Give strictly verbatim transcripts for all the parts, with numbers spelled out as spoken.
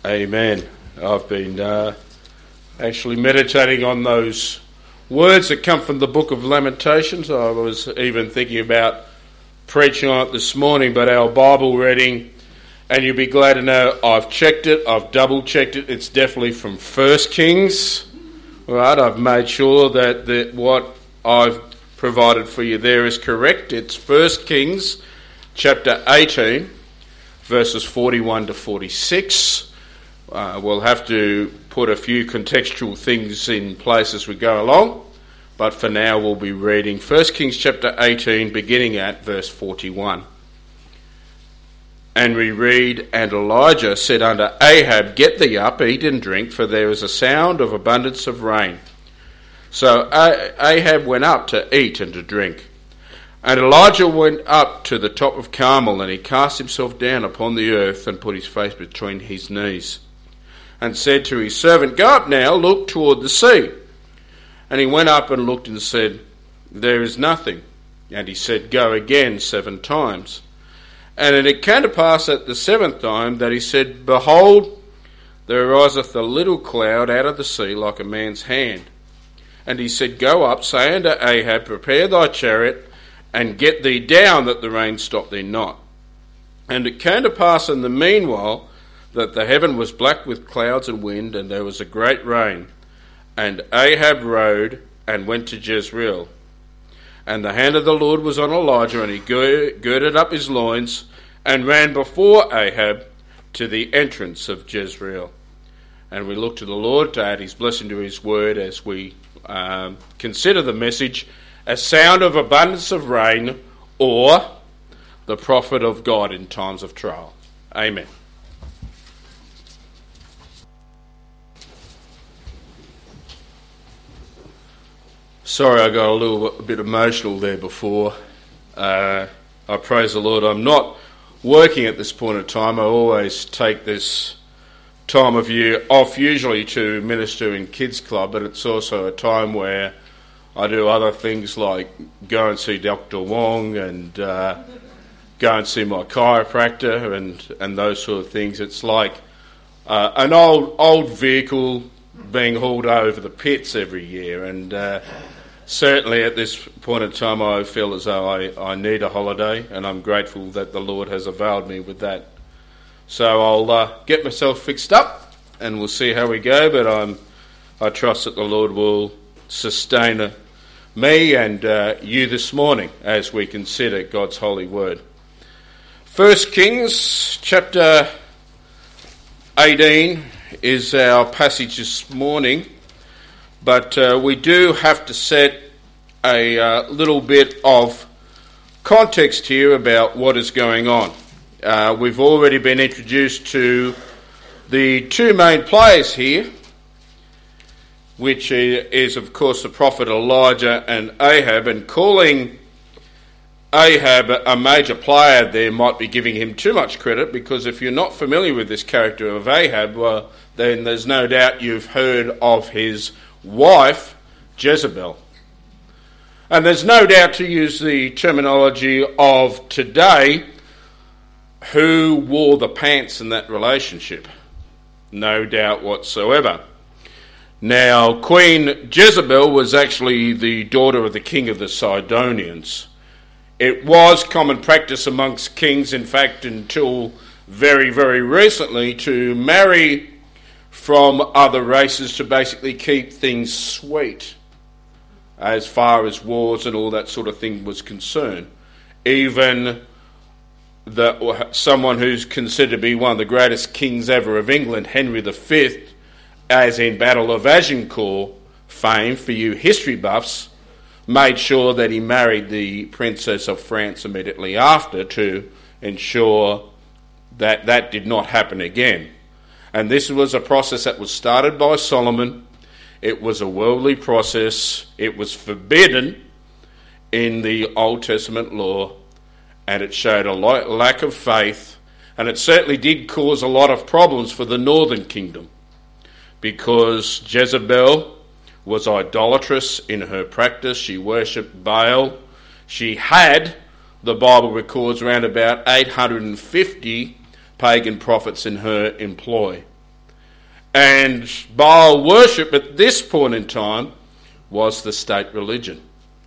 Amen. I've been uh, actually meditating on those words that come from the book of Lamentations. I was even thinking about preaching on it this morning, but our Bible reading, and you'll be glad to know I've checked it, I've double checked it, it's definitely from First Kings. Right, I've made sure that, that what I've provided for you there is correct. It's First Kings chapter eighteen, verses forty-one to forty-six. Uh, we'll have to put a few contextual things in place as we go along, but for now we'll be reading First Kings chapter eighteen, beginning at verse forty-one. And we read, "And Elijah said unto Ahab, Get thee up, eat and drink, for there is a sound of abundance of rain. So Ahab went up to eat and to drink. And Elijah went up to the top of Carmel, and he cast himself down upon the earth and put his face between his knees, and said to his servant, Go up now, look toward the sea. And he went up and looked and said, There is nothing. And he said, Go again seven times. And it came to pass at the seventh time that he said, Behold, there ariseth a little cloud out of the sea like a man's hand. And he said, Go up, say unto Ahab, Prepare thy chariot, and get thee down, that the rain stop thee not. And it came to pass in the meanwhile that the heaven was black with clouds and wind, and there was a great rain. And Ahab rode and went to Jezreel. And the hand of the Lord was on Elijah, and he girded up his loins, and ran before Ahab to the entrance of Jezreel." And we look to the Lord to add his blessing to his word as we um, consider the message, "A sound of abundance of rain," or the prophet of God in times of trial. Amen. Sorry, I got a little a bit emotional there before. Uh, I praise the Lord. I'm not working at this point in time. I always take this time of year off, usually to minister in Kids Club, but it's also a time where I do other things like go and see Doctor Wong and uh, go and see my chiropractor and, and those sort of things. It's like uh, an old old vehicle being hauled over the pits every year, and uh, certainly at this point in time I feel as though I, I need a holiday, and I'm grateful that the Lord has availed me with that. So I'll uh, get myself fixed up and we'll see how we go, but I'm, I trust that the Lord will sustain uh, me and uh, you this morning as we consider God's holy word. First Kings chapter eighteen is our passage this morning, but uh, we do have to set a uh, little bit of context here about what is going on. Uh, we've already been introduced to the two main players here, which is, of course, the prophet Elijah and Ahab, and calling Ahab a major player there might be giving him too much credit, because if you're not familiar with this character of Ahab, well, then there's no doubt you've heard of his wife, Jezebel. And there's no doubt, to use the terminology of today, who wore the pants in that relationship. No doubt whatsoever. Now, Queen Jezebel was actually the daughter of the king of the Sidonians. It was common practice amongst kings, in fact, until very, very recently, to marry from other races to basically keep things sweet as far as wars and all that sort of thing was concerned. Even the, someone who's considered to be one of the greatest kings ever of England, Henry the Fifth, as in Battle of Agincourt fame for you history buffs, made sure that he married the Princess of France immediately after to ensure that that did not happen again. And this was a process that was started by Solomon. It was a worldly process. It was forbidden in the Old Testament law, and it showed a lack of faith, and it certainly did cause a lot of problems for the northern kingdom, because Jezebel was idolatrous in her practice. She worshipped Baal. She had, the Bible records, around about eight hundred fifty pagan prophets in her employ. And Baal worship at this point in time was the state religion.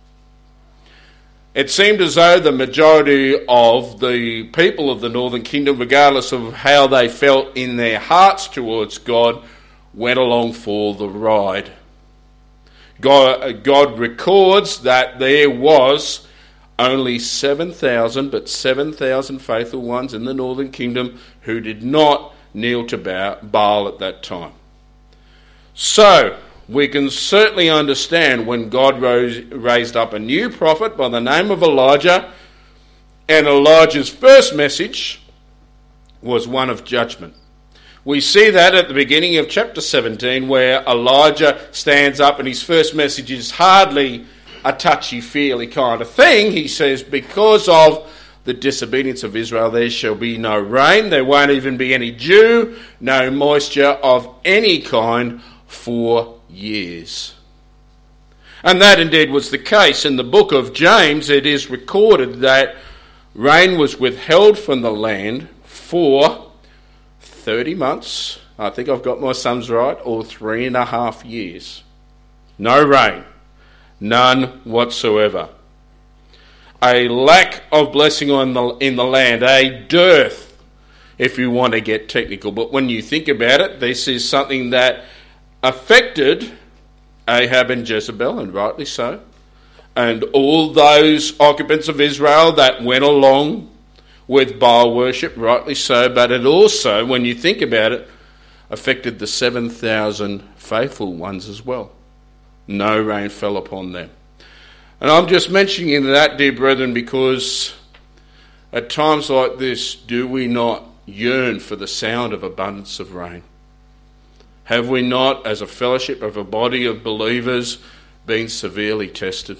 It seemed as though the majority of the people of the Northern Kingdom, regardless of how they felt in their hearts towards God, went along for the ride. God, God records that there was only seven thousand, but seven thousand faithful ones in the Northern Kingdom who did not kneel to Baal at that time. So, we can certainly understand when God rose, raised up a new prophet by the name of Elijah, and Elijah's first message was one of judgment. We see that at the beginning of chapter seventeen, where Elijah stands up and his first message is hardly a touchy-feely kind of thing. He says, because of the disobedience of Israel, there shall be no rain, there won't even be any dew, no moisture of any kind for years. And that indeed was the case. In the book of James, it is recorded that rain was withheld from the land for thirty months, I think I've got my sums right, or three and a half years. No rain, none whatsoever. A lack of blessing on the, in the land, a dearth, if you want to get technical. But when you think about it, this is something that affected Ahab and Jezebel, and rightly so, and all those occupants of Israel that went along with Baal worship, rightly so, but it also, when you think about it, affected the seven thousand faithful ones as well. No rain fell upon them. And I'm just mentioning that, dear brethren, because at times like this, do we not yearn for the sound of abundance of rain? Have we not, as a fellowship of a body of believers, been severely tested?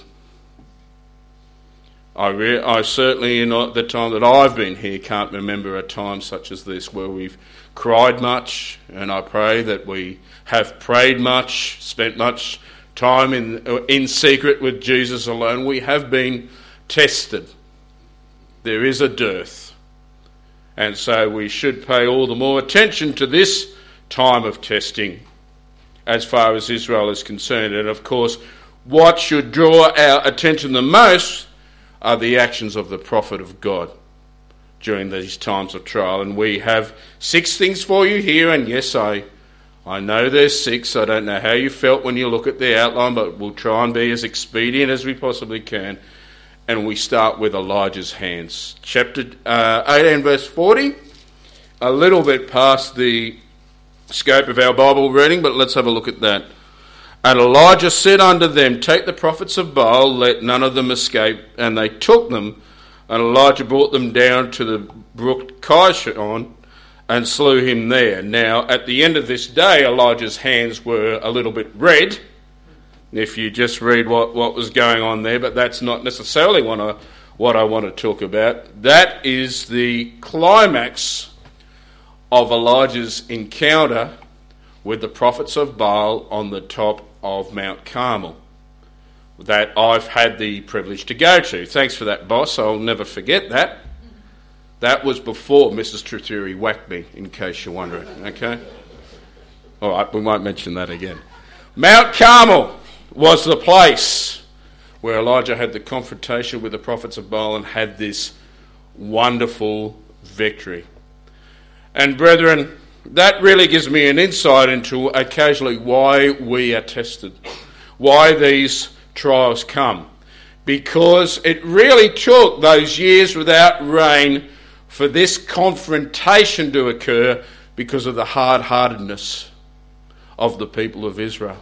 I, re- I certainly, in the time that I've been here, can't remember a time such as this where we've cried much, and I pray that we have prayed much, spent much time in, in secret with Jesus alone. We have been tested. There is a dearth. And so we should pay all the more attention to this time of testing as far as Israel is concerned. And of course, what should draw our attention the most are the actions of the prophet of God during these times of trial. And we have six things for you here, and yes, I I know there's six. I don't know how you felt when you look at the outline, but we'll try and be as expedient as we possibly can. And we start with Elijah's hands. Chapter uh, eighteen, verse forty, a little bit past the scope of our Bible reading, but let's have a look at that. And Elijah said unto them, take the prophets of Baal, let none of them escape. And they took them, and Elijah brought them down to the brook Kishon, and slew him there. Now, at the end of this day, Elijah's hands were a little bit red, if you just read what, what was going on there, but that's not necessarily what I, what I want to talk about. That is the climax of Elijah's encounter with the prophets of Baal on the top of Mount Carmel that I've had the privilege to go to. Thanks for that, boss. I'll never forget that. That was before Missus Trethewey whacked me, in case you're wondering, okay? All right, we won't mention that again. Mount Carmel was the place where Elijah had the confrontation with the prophets of Baal and had this wonderful victory. And brethren, that really gives me an insight into occasionally why we are tested, why these trials come. Because it really took those years without rain for this confrontation to occur because of the hard-heartedness of the people of Israel.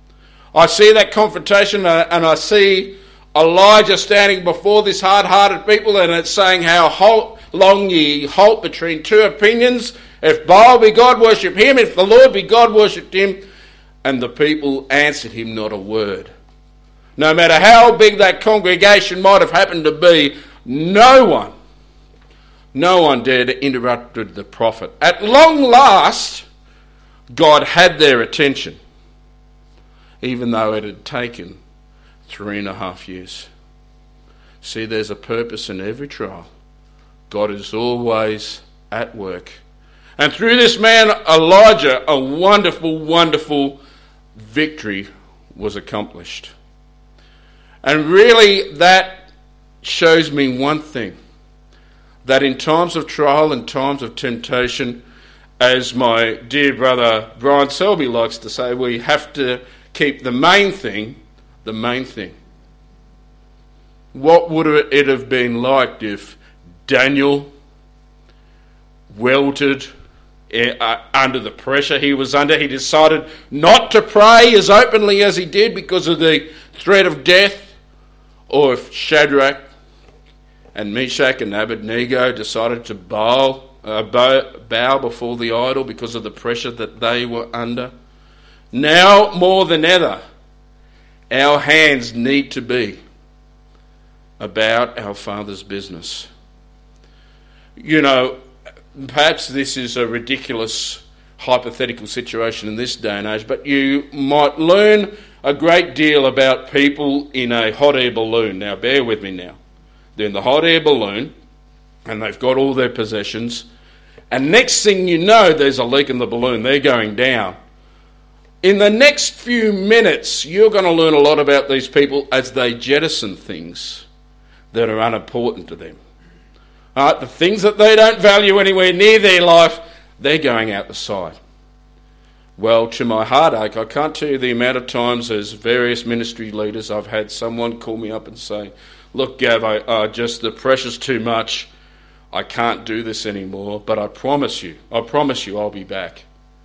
I see that confrontation and I see Elijah standing before this hard-hearted people, and it's saying how halt, long ye halt between two opinions. If Baal be God, worship him. If the Lord be God, worship him. And the people answered him not a word. No matter how big that congregation might have happened to be, no one, no one dared to interrupt the prophet. At long last, God had their attention, even though it had taken three and a half years. See, there's a purpose in every trial. God is always at work. And through this man, Elijah, a wonderful, wonderful victory was accomplished. And really that shows me one thing, that in times of trial and times of temptation, as my dear brother Brian Selby likes to say, we have to keep the main thing, the main thing. What would it have been like if Daniel welted uh, under the pressure he was under? He decided not to pray as openly as he did because of the threat of death. Or if Shadrach and Meshach and Abednego decided to bow, uh, bow, bow before the idol because of the pressure that they were under. Now more than ever, our hands need to be about our Father's business. You know, perhaps this is a ridiculous hypothetical situation in this day and age, but you might learn a great deal about people in a hot air balloon. Now, bear with me now. They're in the hot air balloon, and they've got all their possessions, and next thing you know, there's a leak in the balloon. They're going down. In the next few minutes, you're going to learn a lot about these people as they jettison things that are unimportant to them. Uh, the things that they don't value anywhere near their life, they're going out the side. Well, to my heartache, I can't tell you the amount of times as various ministry leaders I've had someone call me up and say, look, Gav, I, uh, just the pressure's too much. I can't do this anymore, but I promise you, I promise you I'll be back.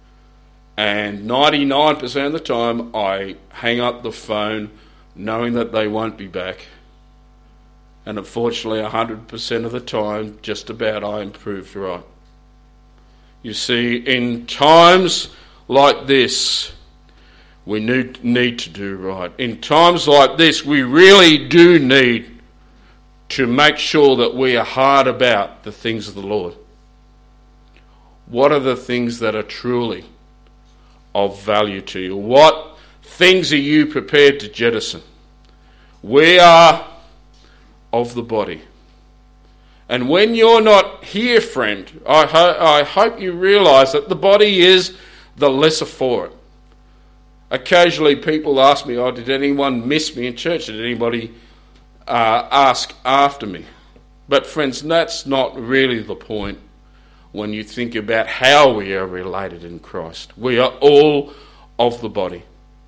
And ninety-nine percent of the time, I hang up the phone knowing that they won't be back. And unfortunately, one hundred percent of the time, just about I am proved right. You see, in times like this, we need, need to do right. In times like this, we really do need to make sure that we are hard about the things of the Lord. What are the things that are truly of value to you? What things are you prepared to jettison? We are of the body. And when you're not here, friend, I, ho- I hope you realise that the body is the lesser for it. Occasionally people ask me, oh, did anyone miss me in church? Did anybody uh, ask after me? But friends, that's not really the point when you think about how we are related in Christ. We are all of the body.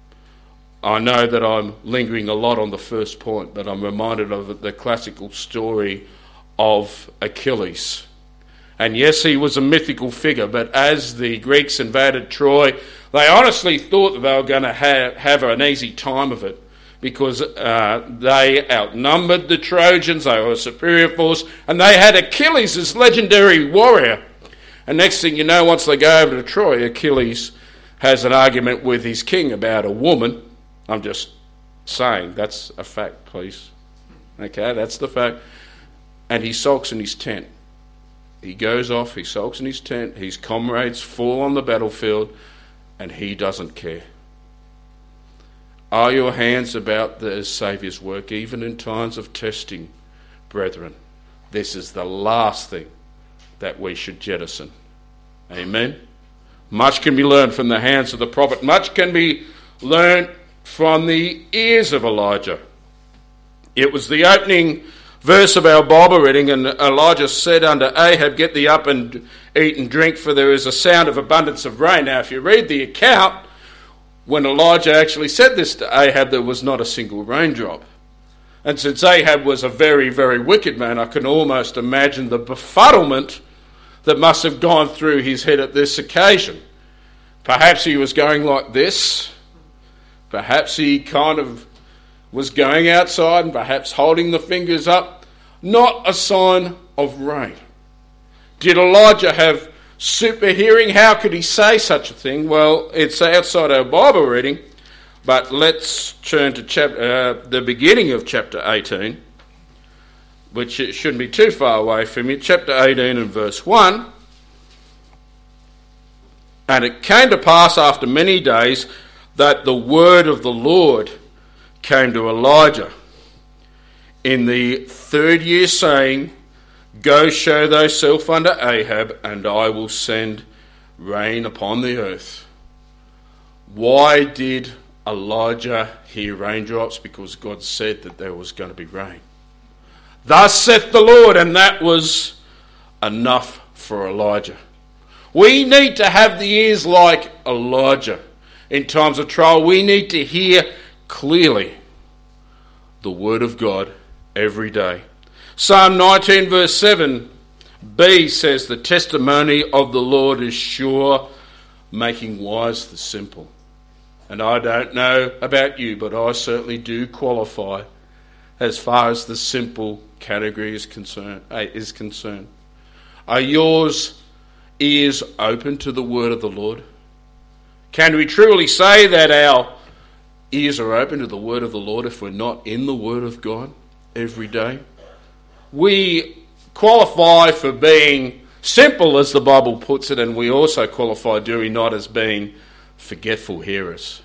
I know that I'm lingering a lot on the first point, but I'm reminded of the classical story of Achilles. And yes, he was a mythical figure, but as the Greeks invaded Troy, they honestly thought that they were going to have, have an easy time of it because uh, they outnumbered the Trojans, they were a superior force, and they had Achilles, this legendary warrior. And next thing you know, once they go over to Troy, Achilles has an argument with his king about a woman. I'm just saying, that's a fact, please. Okay, that's the fact. And he sulks in his tent. He goes off, he sulks in his tent, his comrades fall on the battlefield, and he doesn't care. Are your hands about the Saviour's work, even in times of testing, brethren? This is the last thing that we should jettison. Amen? Much can be learned from the hands of the prophet. Much can be learned from the ears of Elijah. It was the opening verse of our Bible reading, and Elijah said unto Ahab, get thee up and eat and drink, for there is a sound of abundance of rain. Now, if you read the account, when Elijah actually said this to Ahab, there was not a single raindrop. And since Ahab was a very, very wicked man, I can almost imagine the befuddlement that must have gone through his head at this occasion. Perhaps he was going like this. Perhaps he kind of was going outside and perhaps holding the fingers up. Not a sign of rain. Did Elijah have super hearing? How could he say such a thing? Well, it's outside our Bible reading, but let's turn to chap- uh, the beginning of chapter eighteen, which it shouldn't be too far away from you. Chapter eighteen and verse one. And it came to pass after many days that the word of the Lord came to Elijah in the third year, saying, Go show thyself unto Ahab, and I will send rain upon the earth. Why did Elijah hear raindrops? Because God said that there was going to be rain. Thus saith the Lord, and that was enough for Elijah. We need to have the ears like Elijah. In times of trial, we need to hear clearly the word of God every day. Psalm nineteen verse seven b says, the testimony of the Lord is sure, making wise the simple. And I don't know about you, but I certainly do qualify as far as the simple category is concerned. Is concerned. Are yours ears open to the word of the Lord? Can we truly say that our ears are open to the word of the Lord if we're not in the word of God every day? We qualify for being simple, as the Bible puts it, and we also qualify, do we not, as being forgetful hearers.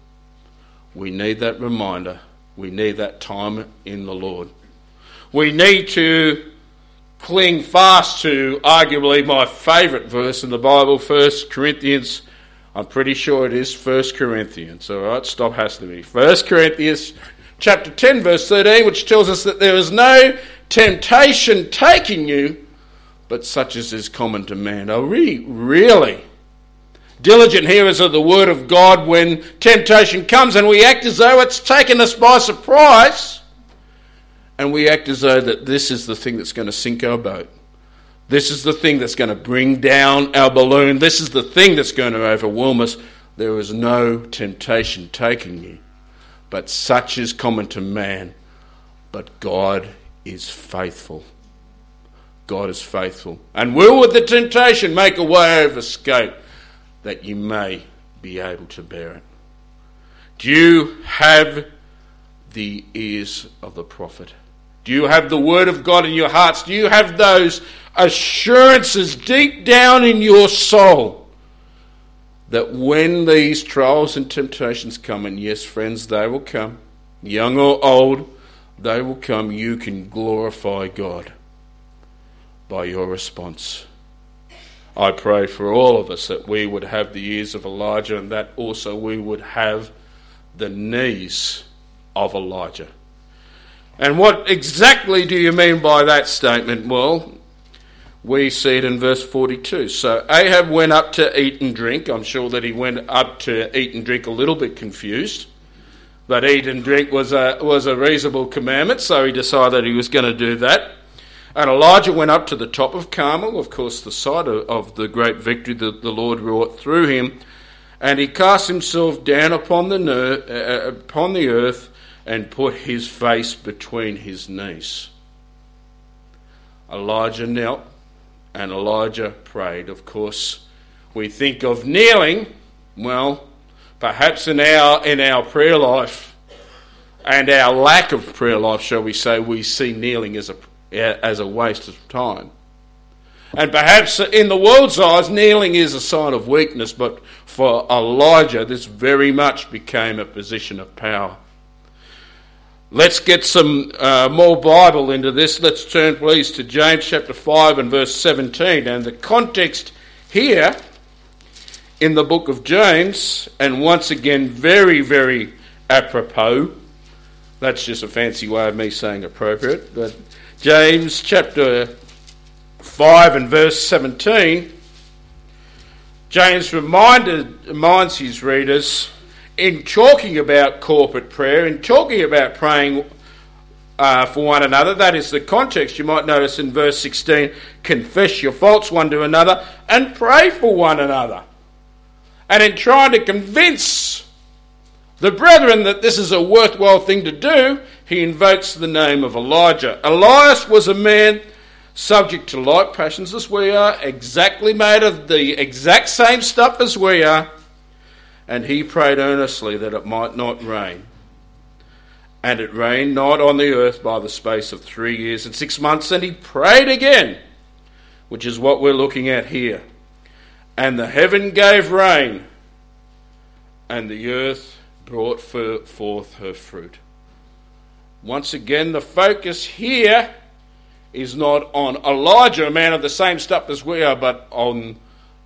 We need that reminder. We need that time in the Lord. We need to cling fast to arguably my favourite verse in the Bible, First Corinthians. I'm pretty sure it is First Corinthians. All right, stop hassling me. First Corinthians chapter ten, verse thirteen, which tells us that there is no temptation taking you, but such as is common to man. Are we really diligent hearers of the word of God when temptation comes and we act as though it's taken us by surprise, and we act as though that this is the thing that's going to sink our boat? This is the thing that's going to bring down our balloon. This is the thing that's going to overwhelm us. There is no temptation taking you, but such is common to man. But God is faithful. God is faithful. And will with the temptation make a way of escape, that you may be able to bear it. Do you have the ears of the prophet? Do you have the word of God in your hearts? Do you have those assurances deep down in your soul that when these trials and temptations come, and yes, friends, they will come, young or old, they will come, you can glorify God by your response? I pray for all of us that we would have the ears of Elijah, and that also we would have the knees of Elijah. And what exactly do you mean by that statement? Well, we see it in verse forty-two. So Ahab went up to eat and drink. I'm sure that he went up to eat and drink a little bit confused, but eat and drink was a, was a reasonable commandment, so he decided he was going to do that. And Elijah went up to the top of Carmel, of course the site of, of the great victory that the Lord wrought through him, and he cast himself down upon the, ner- uh, upon the earth and put his face between his knees. Elijah knelt and Elijah prayed. Of course, we think of kneeling. Well, perhaps in our in our prayer life and our lack of prayer life, shall we say, we see kneeling as a as a waste of time. And perhaps in the world's eyes, kneeling is a sign of weakness, but for Elijah, this very much became a position of power. Let's get some uh, more Bible into this. Let's turn, please, to James chapter five and verse seventeen. And the context here in the book of James, and once again, very, very apropos. That's just a fancy way of me saying appropriate, but James chapter five and verse seventeen, James reminded, reminds his readers, in talking about corporate prayer, in talking about praying uh, for one another, that is the context. You might notice in verse sixteen, confess your faults one to another and pray for one another. And in trying to convince the brethren that this is a worthwhile thing to do, he invokes the name of Elijah. Elias was a man subject to like passions as we are, exactly made of the exact same stuff as we are, and he prayed earnestly that it might not rain. And it rained not on the earth by the space of three years and six months, and he prayed again, which is what we're looking at here. And the heaven gave rain, and the earth brought forth her fruit. Once again, the focus here is not on Elijah, a man of the same stuff as we are, but on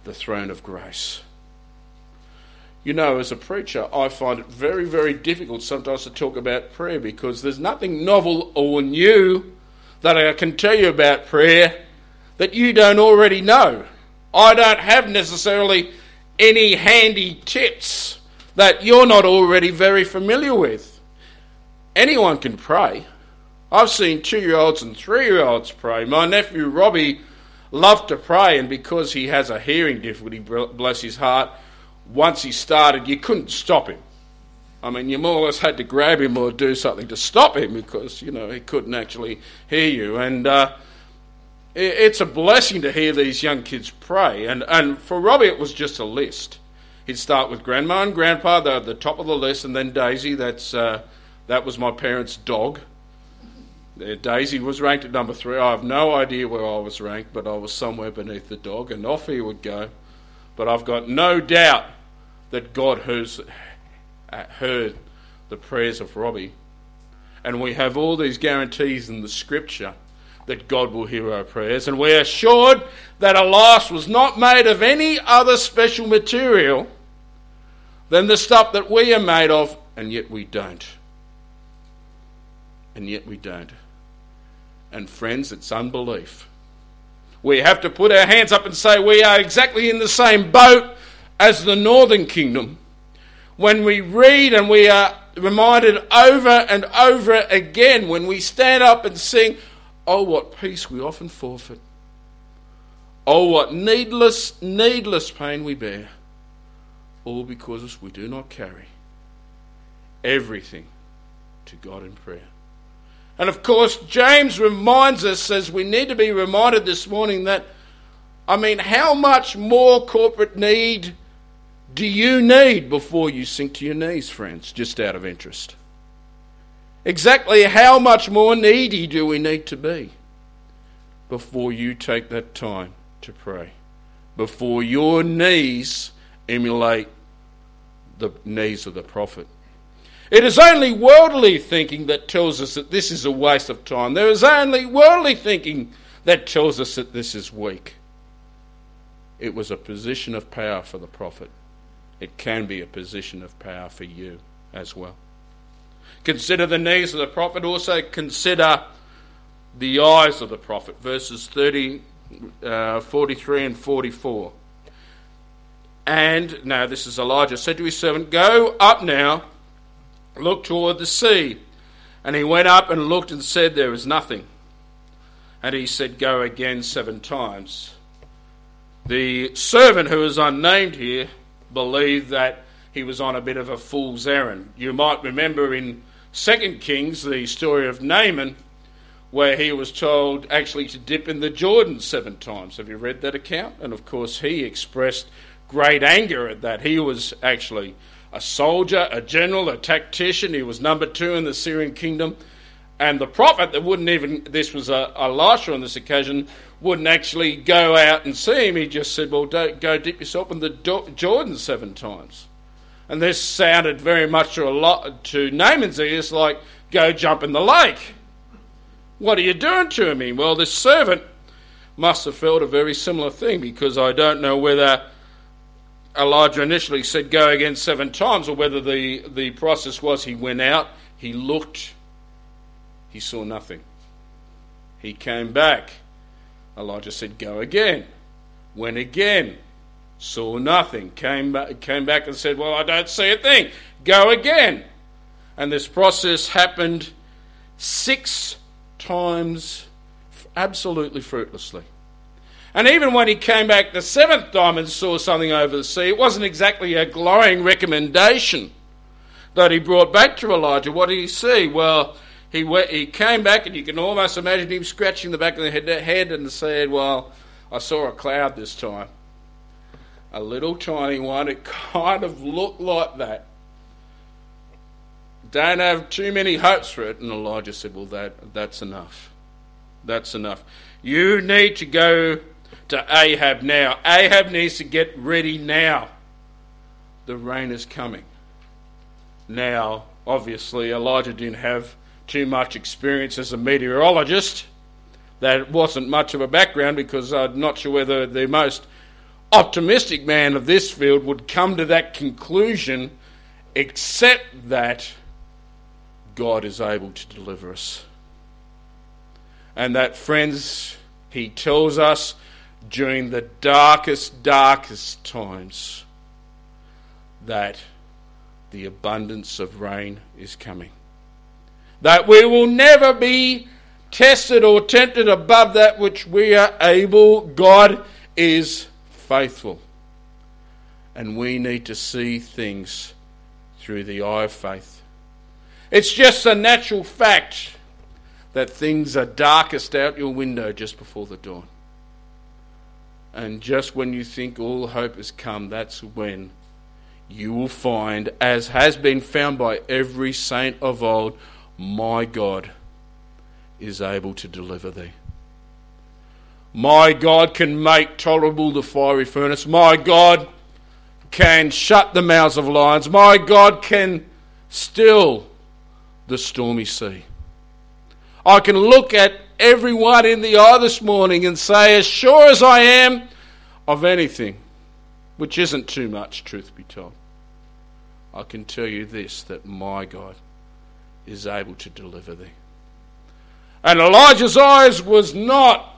the throne of grace. You know, as a preacher, I find it very, very difficult sometimes to talk about prayer because there's nothing novel or new that I can tell you about prayer that you don't already know. I don't have necessarily any handy tips that you're not already very familiar with. Anyone can pray. I've seen two-year-olds and three-year-olds pray. My nephew Robbie loved to pray, and because he has a hearing difficulty, bless his heart, once he started, you couldn't stop him. I mean, you more or less had to grab him or do something to stop him because, you know, he couldn't actually hear you. And uh, it's a blessing to hear these young kids pray. And, and for Robbie, it was just a list. He'd start with Grandma and Grandpa, they're at the top of the list, and then Daisy, that's uh, that was my parents' dog. Daisy was ranked at number three. I have no idea where I was ranked, but I was somewhere beneath the dog, and off he would go. But I've got no doubt that God has heard the prayers of Robbie. And we have all these guarantees in the Scripture that God will hear our prayers. And we're assured that Elias was not made of any other special material than the stuff that we are made of, and yet we don't. And yet we don't. And friends, it's unbelief. We have to put our hands up and say we are exactly in the same boat as the northern kingdom. When we read and we are reminded over and over again, when we stand up and sing, oh, what peace we often forfeit. Oh, what needless, needless pain we bear. All because we do not carry everything to God in prayer. And of course, James reminds us, says we need to be reminded this morning that, I mean, how much more corporate need do you need before you sink to your knees, friends, just out of interest? Exactly how much more needy do we need to be before you take that time to pray? Before your knees emulate the knees of the prophet. It is only worldly thinking that tells us that this is a waste of time. There is only worldly thinking that tells us that this is weak. It was a position of power for the prophet. It can be a position of power for you as well. Consider the knees of the prophet. Also consider the eyes of the prophet. Verses thirty, uh, forty-three and forty-four. And, now this is Elijah, said to his servant, go up now, look toward the sea. And he went up and looked and said, there is nothing. And he said, go again seven times. The servant, who is unnamed here, believed that he was on a bit of a fool's errand. You might remember in Second Kings the story of Naaman, where he was told actually to dip in the Jordan seven times. Have you read that account? And of course he expressed great anger at that. He was actually a soldier, a general, a tactician. He was number two in the Syrian kingdom. And the prophet that wouldn't even, this was a, Elisha on this occasion, wouldn't actually go out and see him. He just said, well, don't go dip yourself in the Do- Jordan seven times. And this sounded very much to, a lot, to Naaman's ears like, go jump in the lake. What are you doing to me? Well, this servant must have felt a very similar thing, because I don't know whether Elijah initially said go again seven times, or whether the, the process was he went out, he looked, he saw nothing. He came back. Elijah said go again. Went again. Saw nothing. Came back, came back and said, well, I don't see a thing. Go again. And this process happened six times absolutely fruitlessly. And even when he came back the seventh time and saw something over the sea, it wasn't exactly a glowing recommendation that he brought back to Elijah. What did he see? Well, he went, he came back, and you can almost imagine him scratching the back of the head and said, well, I saw a cloud this time. A little tiny one. It kind of looked like that. Don't have too many hopes for it. And Elijah said, well, that that's enough. That's enough. You need to go to Ahab now. Ahab needs to get ready now. The rain is coming. Now, obviously, Elijah didn't have too much experience as a meteorologist. That wasn't much of a background, because I'm not sure whether the most optimistic man of this field would come to that conclusion, except that God is able to deliver us. And that, friends, he tells us during the darkest, darkest times that the abundance of rain is coming. That we will never be tested or tempted above that which we are able. God is faithful. And we need to see things through the eye of faith. It's just a natural fact that things are darkest out your window just before the dawn. And just when you think all hope has come, that's when you will find, as has been found by every saint of old, my God is able to deliver thee. My God can make tolerable the fiery furnace. My God can shut the mouths of lions. My God can still the stormy sea. I can look at everyone in the eye this morning and say, as sure as I am of anything, which isn't too much, truth be told, I can tell you this, that my God is able to deliver thee. And Elijah's eyes was not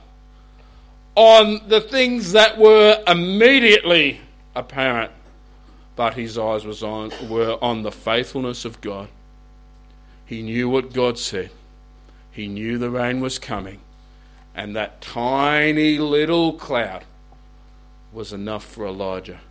on the things that were immediately apparent, but his eyes was on were on the faithfulness of God. He knew what God said. He knew the rain was coming. And that tiny little cloud was enough for Elijah.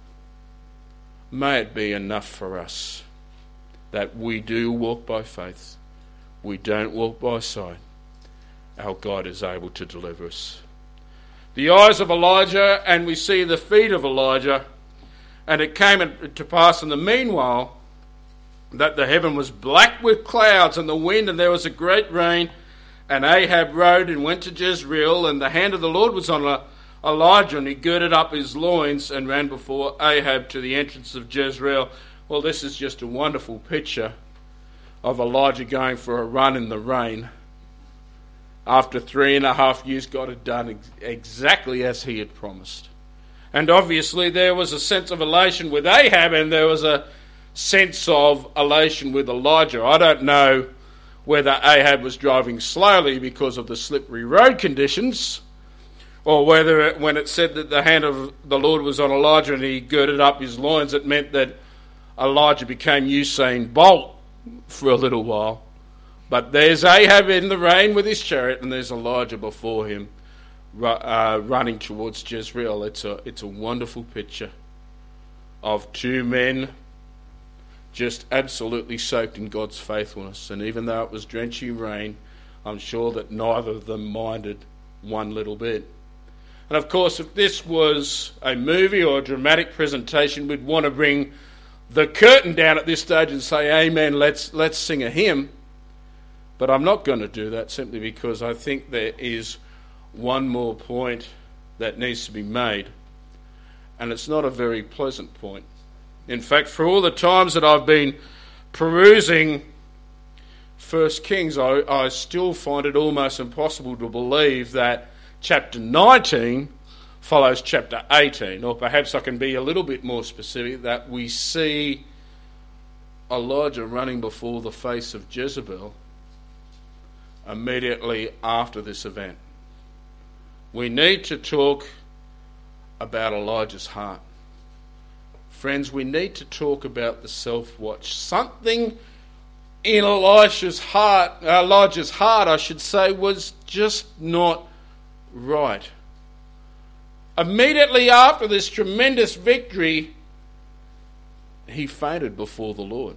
May it be enough for us that we do walk by faith. We don't walk by sight. Our God is able to deliver us. The eyes of Elijah, and we see the feet of Elijah. And it came to pass in the meanwhile that the heaven was black with clouds and the wind, and there was a great rain. And Ahab rode and went to Jezreel, and the hand of the Lord was on Elijah, and he girded up his loins and ran before Ahab to the entrance of Jezreel. Well, this is just a wonderful picture of Elijah going for a run in the rain. After three and a half years, God had done ex- exactly as he had promised. And obviously there was a sense of elation with Ahab, and there was a sense of elation with Elijah. I don't know whether Ahab was driving slowly because of the slippery road conditions, or whether it, when it said that the hand of the Lord was on Elijah and he girded up his loins, it meant that Elijah became Usain Bolt for a little while. But there's Ahab in the rain with his chariot, and there's Elijah before him uh, running towards Jezreel. It's a, it's a wonderful picture of two men just absolutely soaked in God's faithfulness. And even though it was drenching rain, I'm sure that neither of them minded one little bit. And of course, if this was a movie or a dramatic presentation, we'd want to bring the curtain down at this stage and say, amen, let's let's sing a hymn. But I'm not going to do that, simply because I think there is one more point that needs to be made. And it's not a very pleasant point. In fact, for all the times that I've been perusing First Kings, I, I still find it almost impossible to believe that chapter nineteen follows chapter eighteen. Or perhaps I can be a little bit more specific, that we see Elijah running before the face of Jezebel immediately after this event. We need to talk about Elijah's heart. Friends, we need to talk about the self-watch. Something in Elisha's heart, Elijah's heart, I should say, was just not right. Immediately after this tremendous victory, he fainted before the Lord.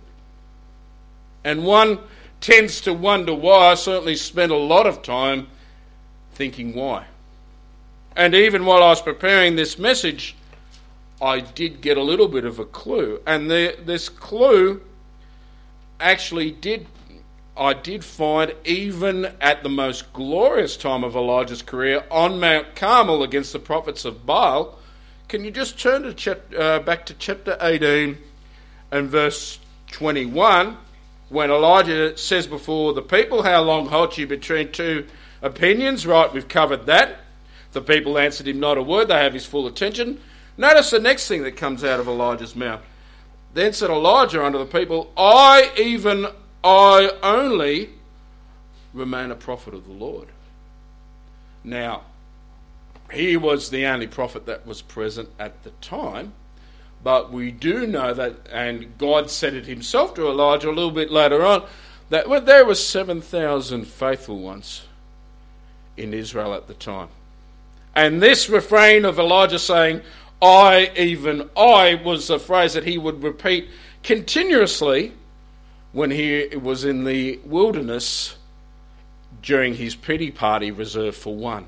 And one tends to wonder why. I certainly spent a lot of time thinking why. And even while I was preparing this message, I did get a little bit of a clue. And the, this clue actually did, I did find even at the most glorious time of Elijah's career on Mount Carmel against the prophets of Baal. Can you just turn to chap, uh, back to chapter eighteen and verse twenty-one, when Elijah says before the people, how long halt you between two opinions? Right, we've covered that. The people answered him not a word. They have his full attention. Notice the next thing that comes out of Elijah's mouth. Then said Elijah unto the people, I, even I only, remain a prophet of the Lord. Now, he was the only prophet that was present at the time, but we do know that, and God said it himself to Elijah a little bit later on, that well, there were seven thousand faithful ones in Israel at the time. And this refrain of Elijah saying, I, even I, was a phrase that he would repeat continuously when he was in the wilderness during his pity party reserved for one.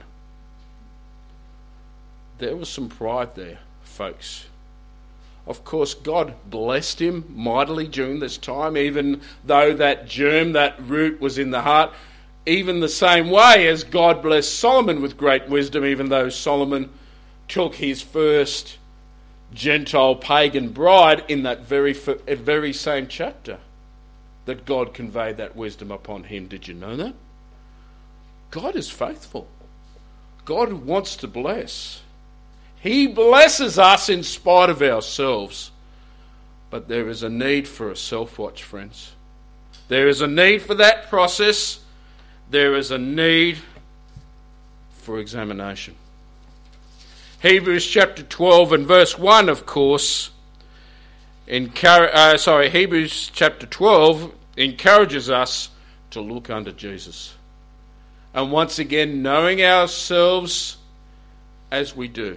There was some pride there, folks. Of course, God blessed him mightily during this time, even though that germ, that root was in the heart. Even the same way as God blessed Solomon with great wisdom, even though Solomon took his first Gentile pagan bride in that very, very same chapter that God conveyed that wisdom upon him. Did you know that? God is faithful. God wants to bless. He blesses us in spite of ourselves. But there is a need for a self-watch, friends. There is a need for that process. There is a need for examination. Hebrews chapter twelve and verse one, of course, encourage, uh, sorry, Hebrews chapter twelve encourages us to look unto Jesus. And once again, knowing ourselves as we do,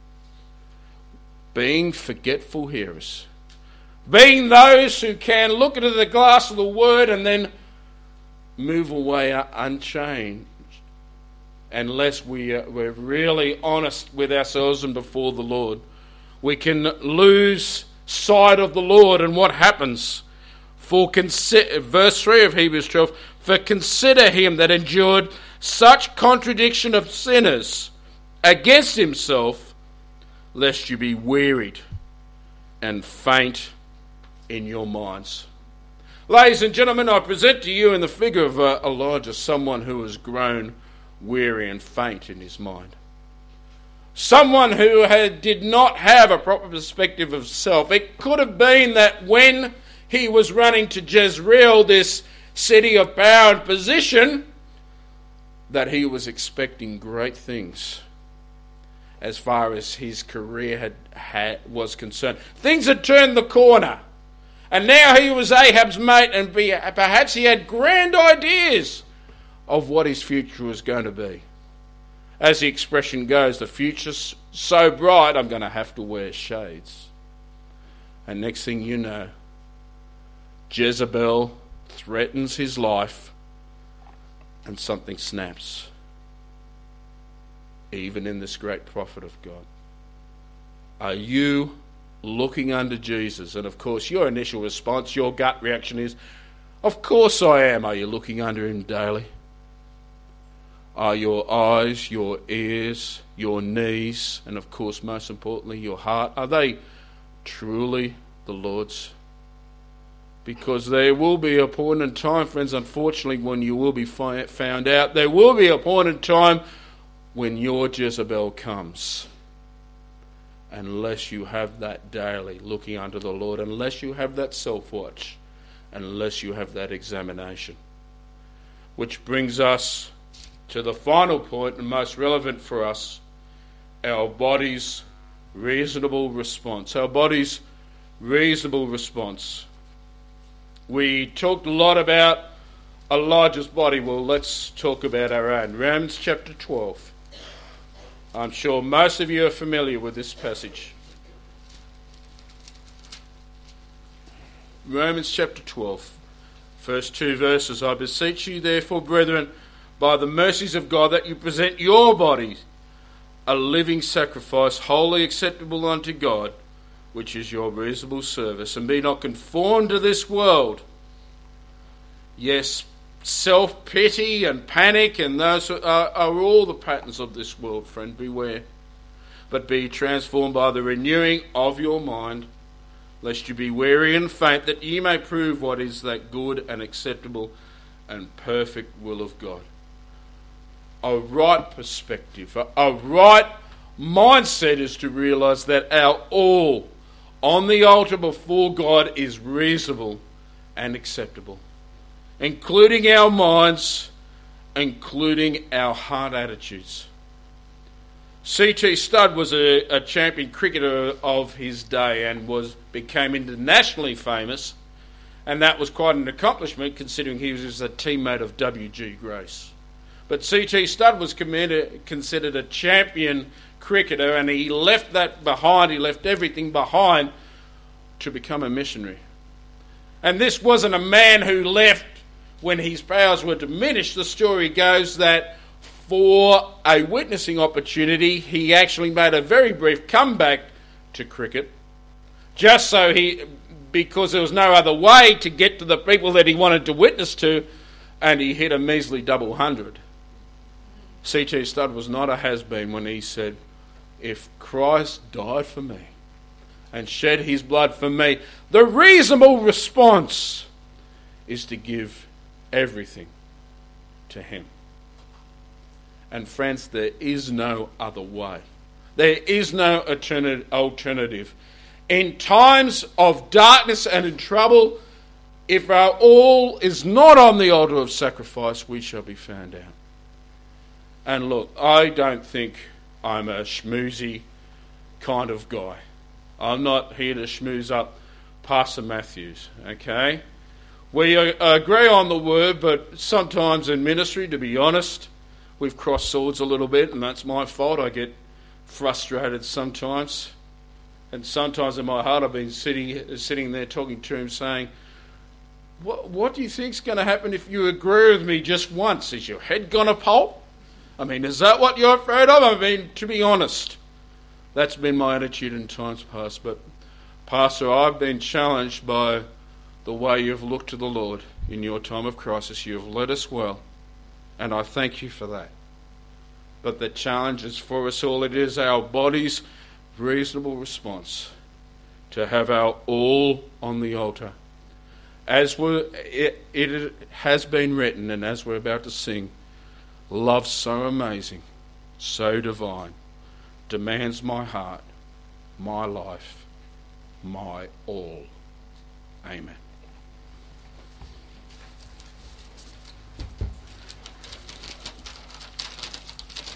being forgetful hearers, being those who can look into the glass of the Word and then move away unchanged, unless we are, we're really honest with ourselves and before the Lord. We can lose sight of the Lord, and what happens? For consider, verse three of Hebrews twelve, for consider him that endured such contradiction of sinners against himself, lest you be wearied and faint in your minds. Ladies and gentlemen, I present to you in the figure of uh, Elijah someone who has grown weary and faint in his mind. Someone who had, did not have a proper perspective of self. It could have been that when he was running to Jezreel, this city of power and position, that he was expecting great things as far as his career had, had was concerned. Things had turned the corner. And now he was Ahab's mate, and be, perhaps he had grand ideas of what his future was going to be. As the expression goes, the future's so bright, I'm going to have to wear shades. And next thing you know, Jezebel threatens his life, and something snaps. Even in this great prophet of God. Are you looking unto Jesus? And of course, your initial response, your gut reaction is, of course I am. Are you looking under him daily? Are your eyes, your ears, your knees, and of course, most importantly, your heart, are they truly the Lord's? Because there will be a point in time, friends, unfortunately, when you will be fi- found out. There will be a point in time when your Jezebel comes. Unless you have that daily looking unto the Lord, unless you have that self-watch, unless you have that examination. Which brings us to the final point, and most relevant for us, our body's reasonable response. Our body's reasonable response. We talked a lot about Elijah's body. Well, let's talk about our own. Romans chapter twelve. I'm sure most of you are familiar with this passage. Romans chapter twelve, first two verses. I beseech you, therefore, brethren, by the mercies of God, that you present your bodies a living sacrifice, wholly acceptable unto God, which is your reasonable service. And be not conformed to this world. Yes, self-pity and panic and those are, are all the patterns of this world, friend. Beware. But be transformed by the renewing of your mind, lest you be weary and faint, that ye may prove what is that good and acceptable and perfect will of God. A right perspective, a, a right mindset is to realise that our all on the altar before God is reasonable and acceptable, including our minds, including our heart attitudes. C T Studd was a, a champion cricketer of his day and was became internationally famous, and that was quite an accomplishment considering he was a teammate of W G Grace. But C T Studd was considered a champion cricketer, and he left that behind, he left everything behind to become a missionary. And this wasn't a man who left when his powers were diminished. The story goes that for a witnessing opportunity, he actually made a very brief comeback to cricket, just so he, because there was no other way to get to the people that he wanted to witness to, and he hit a measly double hundred. C T Studd was not a has-been when he said, if Christ died for me and shed his blood for me, the reasonable response is to give everything to him. And friends, there is no other way. There is no alternative. In times of darkness and in trouble, if our all is not on the altar of sacrifice, we shall be found out. And look, I don't think I'm a schmoozy kind of guy. I'm not here to schmooze up Pastor Matthews, okay? We agree on the word, but sometimes in ministry, to be honest, we've crossed swords a little bit, and that's my fault. I get frustrated sometimes. And sometimes in my heart I've been sitting sitting there talking to him saying, what, what do you think's going to happen if you agree with me just once? Is your head going to pulp? I mean, is that what you're afraid of? I mean, to be honest, that's been my attitude in times past. But, Pastor, I've been challenged by the way you've looked to the Lord in your time of crisis. You've led us well, and I thank you for that. But the challenge is for us all. It is our body's reasonable response to have our all on the altar. As we're, it, it has been written, and as we're about to sing, love so amazing, so divine, demands my heart, my life, my all. Amen.